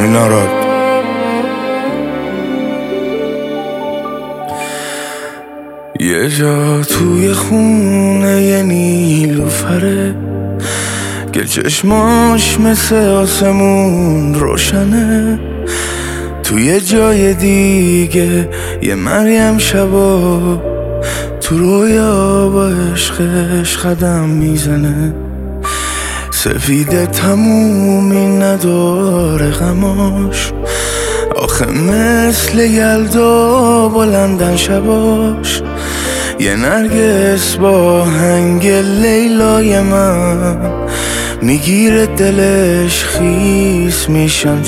ناراد. یه جا توی خونه یه نیلوفره که چشماش مثل آسمون روشنه. توی جای دیگه یه مریم شبا تو رویا با عشقش قدم میزنه. سفیده تمومی نداره غماش، آخه مثل یلدا بلندن شباش. یه نرگس با هنگ لیلای من میگیره دلش، خیس میشن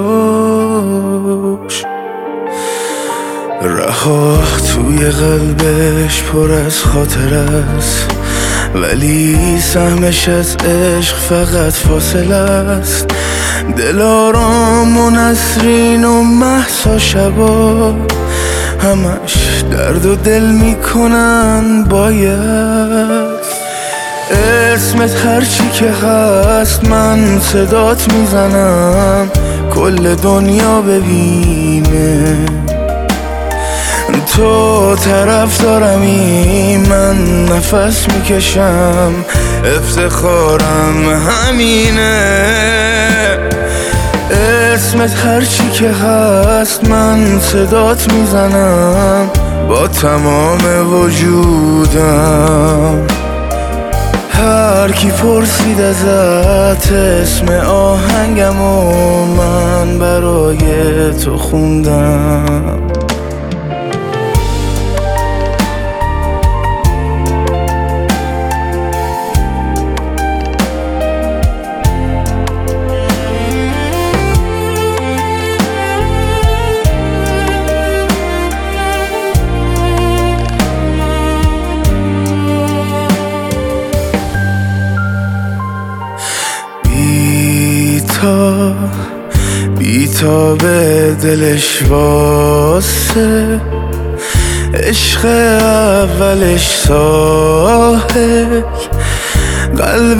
چشاش. رها توی قلبش پر از خاطر است، ولی سهمش از عشق فقط فاصله است. دلارام و نسرین و مهسا شبا همش درد و دل میکنن. باید اسمت هرچی که هست من صدات میزنم، کل دنیا ببینه تو طرف دارمی. من نفس میکشم، افتخارم همینه. اسمت هرچی که هست من صدات میزنم با تمام وجودم. هر کی پرسید ازت اسم آهنگم و من برای تو خوندم. بی‌تاب دلش واسه عشق اولش ساحل، قلب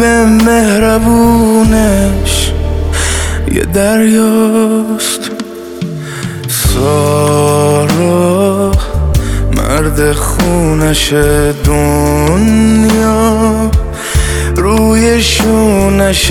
مهربونش یه دریاست. سارا مرد خونش دنیا، روی شونش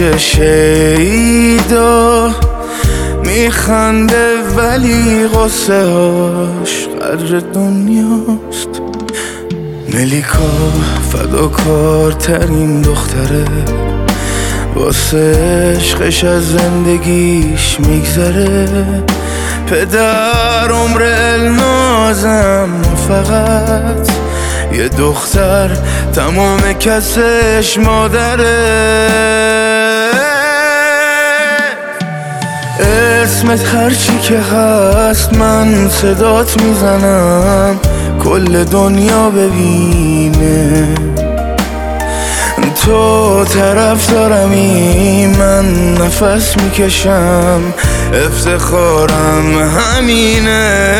شیدا میخنده ولی غصه هاش قدر دنیاست. ملیکا فداکارترین دختره، واسه عشقش از زندگیش میگذره. پدر عمر النازم فقط یه دختر، تمام کسش مادره. اسمت هرچی که هست من صدات میزنم، کل دنیا ببینه تو طرف دارمی. من نفس میکشم، افتخارم همینه.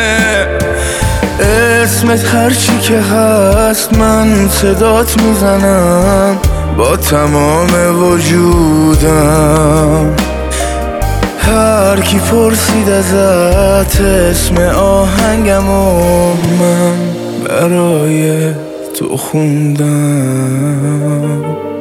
اسمت هرچی که هست من صدات میزنم با تمام وجودم. هر کی پرسید ازت اسم آهنگم و من برای تو خوندم.